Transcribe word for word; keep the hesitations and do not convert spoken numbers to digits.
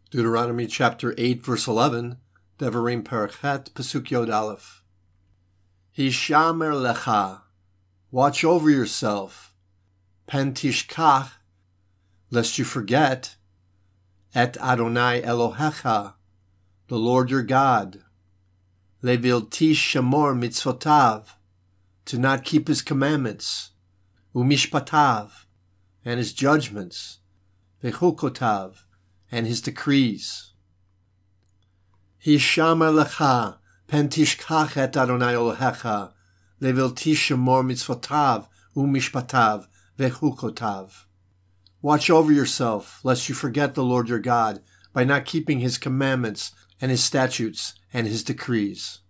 Deuteronomy chapter eight, verse eleven, Devarim Perachet, Pasuk Yod Aleph. Hishamer lecha, watch over yourself, pen tishkach, lest you forget, et Adonai Elohecha, the Lord your God, leviltish shamor mitzvotav, to not keep his commandments, umishpatav, and his judgments, vechukotav, and his decrees. Hishamer lecha, pen tishkach et Adonai Elohecha, leviltish shamor mitzvotav, umishpatav, vechukotav. Watch over yourself, lest you forget the Lord your God, by not keeping his commandments and his statutes and his decrees.